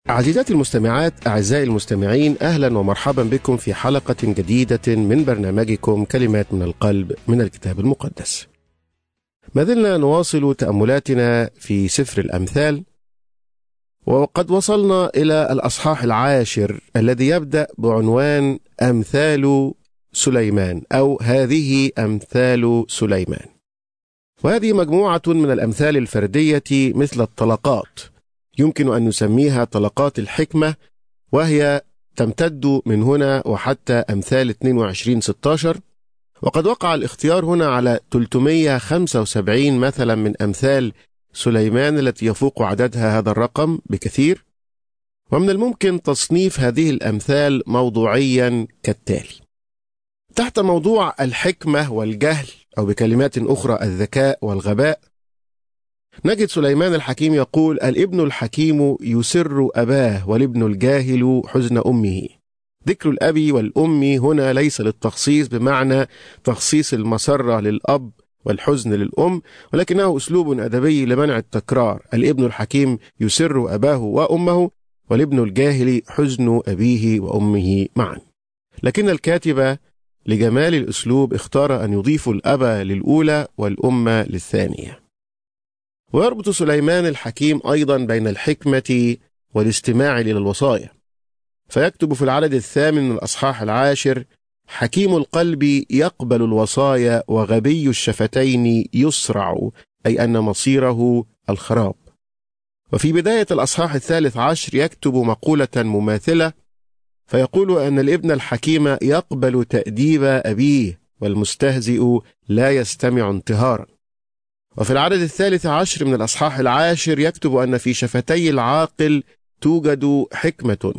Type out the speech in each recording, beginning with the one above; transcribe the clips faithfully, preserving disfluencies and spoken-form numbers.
عزيزاتي المستمعات، أعزائي المستمعين، أهلا ومرحبا بكم في حلقة جديدة من برنامجكم كلمات من القلب من الكتاب المقدس. ما زلنا نواصل تأملاتنا في سفر الأمثال، وقد وصلنا إلى الأصحاح العاشر الذي يبدأ بعنوان أمثال سليمان أو هذه أمثال سليمان. وهذه مجموعة من الأمثال الفردية مثل الطلقات، يمكن أن نسميها طلقات الحكمة، وهي تمتد من هنا وحتى أمثال اثنين وعشرين ستة عشر. وقد وقع الاختيار هنا على ثلاثمائة وخمسة وسبعين مثلا من أمثال سليمان التي يفوق عددها هذا الرقم بكثير. ومن الممكن تصنيف هذه الأمثال موضوعيا كالتالي: تحت موضوع الحكمة والجهل، أو بكلمات أخرى الذكاء والغباء، نجد سليمان الحكيم يقول: الابن الحكيم يسر أباه والابن الجاهل حزن أمه. ذكر الأب والأم هنا ليس للتخصيص بمعنى تخصيص المسرة للأب والحزن للأم، ولكنه أسلوب أدبي لمنع التكرار. الابن الحكيم يسر أباه وأمه، والابن الجاهل حزن أبيه وأمه معا. لكن الكاتب لجمال الأسلوب اختار أن يضيف الأب للأولى والأم للثانية. ويربط سليمان الحكيم أيضا بين الحكمة والاستماع للوصايا، فيكتب في العدد الثامن من الأصحاح العاشر: حكيم القلب يقبل الوصايا وغبي الشفتين يسرع، أي أن مصيره الخراب. وفي بداية الأصحاح الثالث عشر يكتب مقولة مماثلة، فيقول أن الابن الحكيم يقبل تأديب أبيه والمستهزئ لا يستمع انتهارا. وفي العدد الثالث عشر من الأصحاح العاشر يكتب أن في شفتي العاقل توجد حكمة،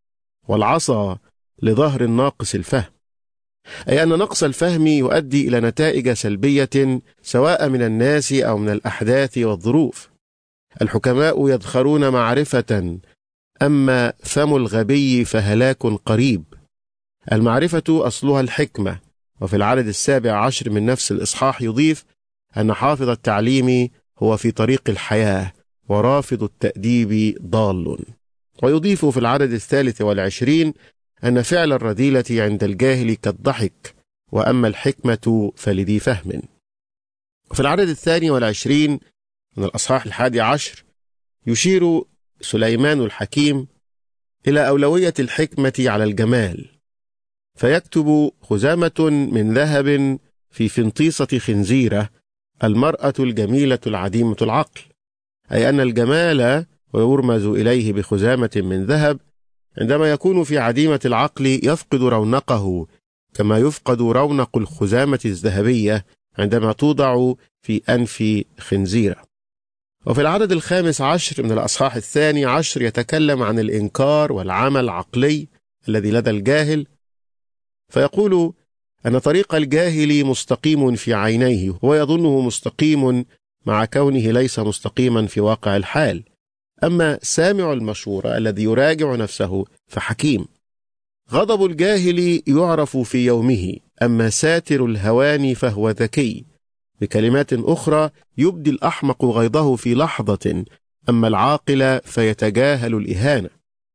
والعصا لظهر الناقص الفهم، أي أن نقص الفهم يؤدي إلى نتائج سلبية سواء من الناس أو من الأحداث والظروف. الحكماء يدخرون معرفة، أما فم الغبي فهلاك قريب. المعرفة أصلها الحكمة. وفي العدد السابع عشر من نفس الإصحاح يضيف أن حافظ التعليم هو في طريق الحياة، ورافض التأديب ضال. ويضيف في العدد الثالث والعشرين أن فعل الرذيلة عند الجاهل كالضحك، وأما الحكمة فلذي فهم. وفي العدد الثاني والعشرين من الأصحاح الحادي عشر يشير سليمان الحكيم إلى أولوية الحكمة على الجمال، فيكتب: خزامة من ذهب في فنطيسة خنزيرة، المرأة الجميلة العديمة العقل، أي أن الجمال ويرمز إليه بخزامة من ذهب عندما يكون في عديمة العقل يفقد رونقه، كما يفقد رونق الخزامة الذهبية عندما توضع في أنف خنزيرة. وفي العدد الخامس عشر من الأصحاح الثاني عشر يتكلم عن الإنكار والعمى العقلي الذي لدى الجاهل، فيقول أن طريق الجاهل مستقيم في عينيه، ويظنه مستقيم مع كونه ليس مستقيما في واقع الحال. أما سامع المشورة الذي يراجع نفسه فحكيم. غضب الجاهل يعرف في يومه، أما ساتر الهوان فهو ذكي. بكلمات أخرى، يبدي الأحمق غيظه في لحظة، أما العاقل فيتجاهل الإهانة.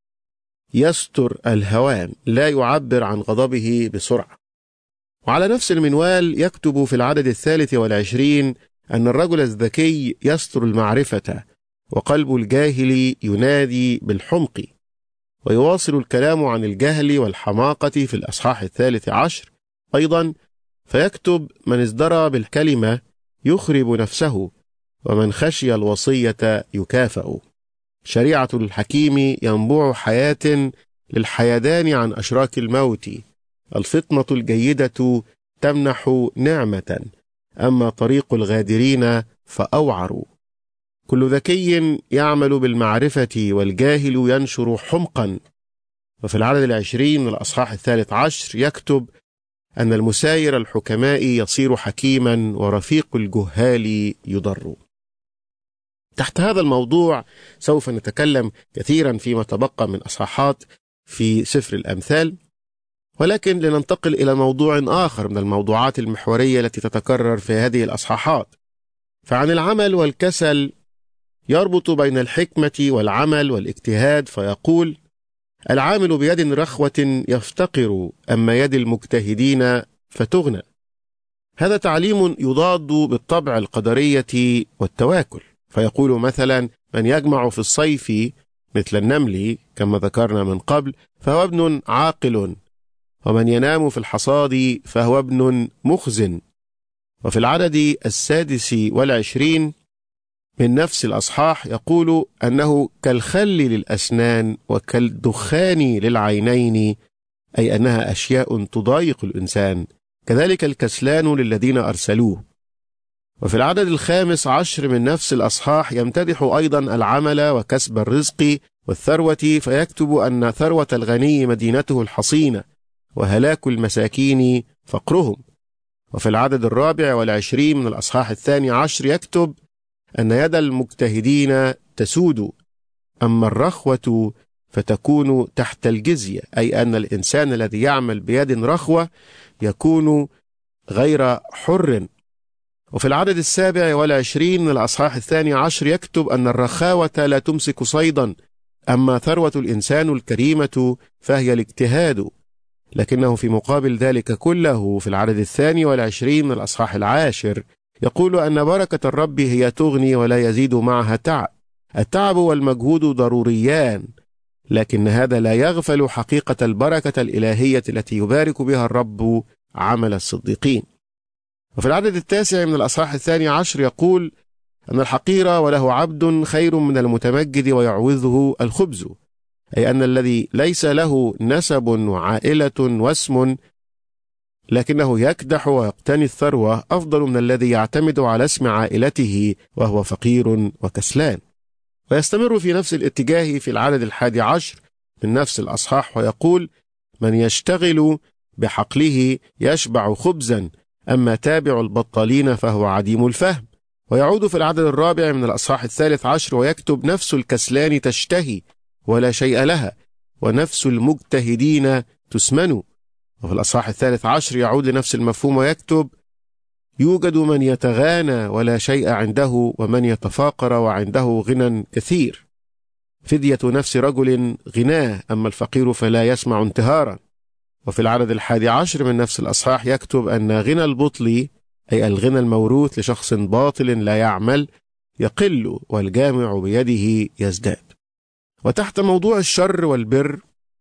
يستر الهوان، لا يعبر عن غضبه بسرعة. وعلى نفس المنوال يكتب في العدد الثالث والعشرين أن الرجل الذكي يستر المعرفة، وقلب الجاهل ينادي بالحمق. ويواصل الكلام عن الجهل والحماقة في الأصحاح الثالث عشر أيضا، فيكتب: من ازدرى بالكلمة يخرب نفسه، ومن خشي الوصية يكافأ. شريعة الحكيم ينبوع حياة للحيدان عن أشراك الموت. الفطنة الجيدة تمنح نعمة، أما طريق الغادرين فأوعر. كل ذكي يعمل بالمعرفة، والجاهل ينشر حمقا. وفي العدد العشرين من الأصحاح الثالث عشر يكتب أن المساير الحكماء يصير حكيما، ورفيق الجهال يضر. تحت هذا الموضوع سوف نتكلم كثيرا فيما تبقى من أصحاحات في سفر الأمثال، ولكن لننتقل إلى موضوع آخر من الموضوعات المحورية التي تتكرر في هذه الأصحاحات. فعن العمل والكسل يربط بين الحكمة والعمل والاجتهاد فيقول: العامل بيد رخوة يفتقر، أما يد المجتهدين فتغنى. هذا تعليم يضاد بالطبع القدرية والتواكل، فيقول مثلا: من يجمع في الصيف مثل النمل كما ذكرنا من قبل فهو ابن عاقل، ومن ينام في الحصاد فهو ابن مخزن. وفي العدد السادس والعشرين من نفس الأصحاح يقول أنه كالخل للأسنان وكالدخان للعينين، أي أنها أشياء تضايق الإنسان، كذلك الكسلان للذين أرسلوه. وفي العدد الخامس عشر من نفس الأصحاح يمتدح أيضا العمل وكسب الرزق والثروة، فيكتب أن ثروة الغني مدينته الحصينة، وهلاك المساكين فقرهم. وفي العدد الرابع والعشرين من الأصحاح الثاني عشر يكتب أن يد المجتهدين تسود، أما الرخوة فتكون تحت الجزية، أي أن الإنسان الذي يعمل بيد رخوة يكون غير حر. وفي العدد السابع والعشرين من الأصحاح الثاني عشر يكتب أن الرخاوة لا تمسك صيدا، أما ثروة الإنسان الكريمة فهي الاجتهاد. لكنه في مقابل ذلك كله في العدد الثاني والعشرين من الأصحاح العاشر يقول أن بركة الرب هي تغني ولا يزيد معها تعب. التعب والمجهود ضروريان، لكن هذا لا يغفل حقيقة البركة الإلهية التي يبارك بها الرب عمل الصديقين. وفي العدد التاسع من الأصحاح الثاني عشر يقول أن الحقير وله عبد خير من المتمجد ويعوذه الخبز، أي أن الذي ليس له نسب وعائلة واسم لكنه يكدح ويقتني الثروة أفضل من الذي يعتمد على اسم عائلته وهو فقير وكسلان. ويستمر في نفس الاتجاه في العدد الحادي عشر من نفس الأصحاح ويقول: من يشتغل بحقله يشبع خبزا، أما تابع البطالين فهو عديم الفهم. ويعود في العدد الرابع من الأصحاح الثالث عشر ويكتب: نفس الكسلان تشتهي ولا شيء لها، ونفس المجتهدين تسمن. وفي الأصحاح الثالث عشر يعود لنفس المفهوم ويكتب: يوجد من يتغانى ولا شيء عنده، ومن يتفاقر وعنده غنى كثير. فدية نفس رجل غناه، أما الفقير فلا يسمع انتهارا. وفي العدد الحادي عشر من نفس الأصحاح يكتب أن غنى البطل، أي الغنى الموروث لشخص باطل لا يعمل، يقل والجامع بيده يزداد. وتحت موضوع الشر والبر،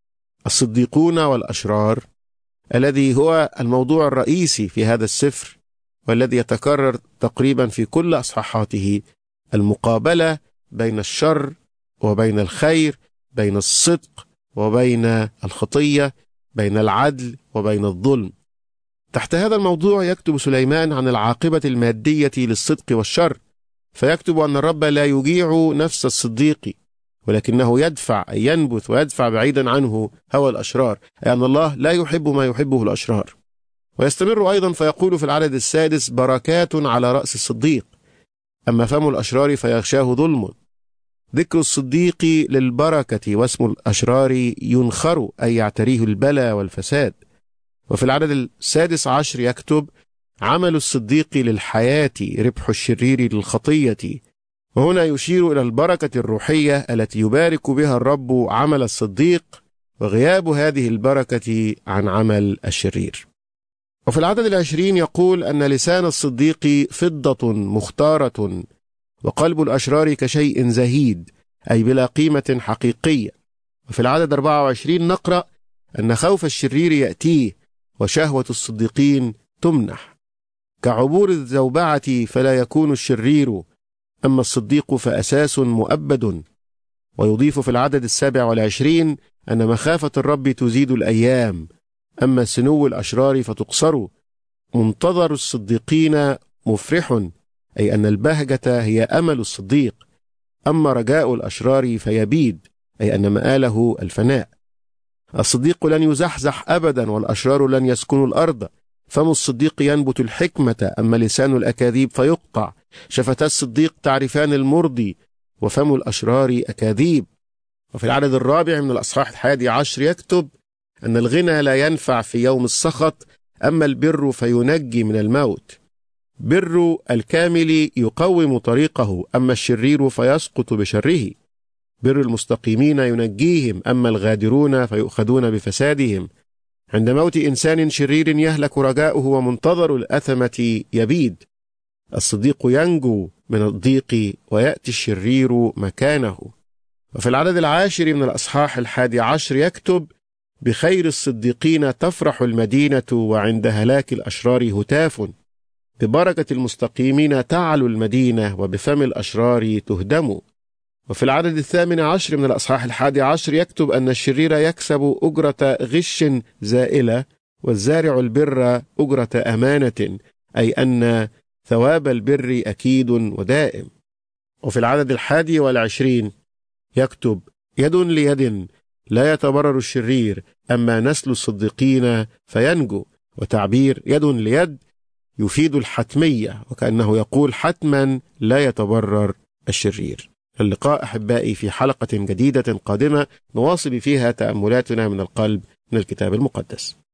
الصديقون والأشرار، الذي هو الموضوع الرئيسي في هذا السفر والذي يتكرر تقريبا في كل أصحاحاته، المقابلة بين الشر وبين الخير، بين الصدق وبين الخطية، بين العدل وبين الظلم. تحت هذا الموضوع يكتب سليمان عن العاقبة المادية للصدق والشر، فيكتب أن الرب لا يجيع نفس الصديق، ولكنه يدفع أي ينبث ويدفع بعيدا عنه هوى الأشرار، أي أن الله لا يحب ما يحبه الأشرار. ويستمر أيضا فيقول في العدد السادس: بركات على رأس الصديق، أما فم الأشرار فيغشاه ظلم. ذكر الصديق للبركة واسم الأشرار ينخر، أي يعتريه البلاء والفساد. وفي العدد السادس عشر يكتب: عمل الصديق للحياة، ربح الشرير للخطية. وهنا يشير إلى البركة الروحية التي يبارك بها الرب عمل الصديق، وغياب هذه البركة عن عمل الشرير. وفي العدد العشرين يقول أن لسان الصديق فضة مختارة، وقلب الأشرار كشيء زهيد، أي بلا قيمة حقيقية. وفي العدد أربعة وعشرين نقرأ أن خوف الشرير يأتيه، وشهوة الصديقين تمنح. كعبور الزوبعة فلا يكون الشرير، أما الصديق فأساس مؤبد. ويضيف في العدد السابع والعشرين أن مخافة الرب تزيد الأيام، أما سنو الأشرار فتقصر. منتظر الصديقين مفرح، أي أن البهجة هي أمل الصديق، أما رجاء الأشرار فيبيد، أي أن مآله الفناء. الصديق لن يزحزح أبدا، والأشرار لن يسكنوا الأرض. فم الصديق ينبت الحكمة، أما لسان الأكاذيب فيقطع. شفتا الصديق تعرفان المرضي، وفم الأشرار أكاذيب. وفي العدد الرابع من الأصحاح الحادي عشر يكتب أن الغنى لا ينفع في يوم السخط، أما البر فينجي من الموت. بر الكامل يقوم طريقه، أما الشرير فيسقط بشره. بر المستقيمين ينجيهم، أما الغادرون فيؤخذون بفسادهم. عند موت إنسان شرير يهلك رجاؤه، ومنتظر الأثمة يبيد. الصديق ينجو من الضيق، ويأتي الشرير مكانه. وفي العدد العاشر من الأصحاح الحادي عشر يكتب: بخير الصديقين تفرح المدينة، وعند هلاك الأشرار هتاف. ببركة المستقيمين تعلو المدينة، وبفم الأشرار تهدم. وفي العدد الثامن عشر من الأصحاح الحادي عشر يكتب أن الشرير يكسب أجرة غش زائلة، والزارع البر أجرة أمانة، أي أن ثواب البر أكيد ودائم. وفي العدد الحادي والعشرين يكتب: يد ليد لا يتبرر الشرير، أما نسل الصديقين فينجو. وتعبير يد ليد يفيد الحتمية، وكأنه يقول حتما لا يتبرر الشرير. اللقاء أحبائي في حلقة جديدة قادمة نواصل فيها تأملاتنا من القلب من الكتاب المقدس.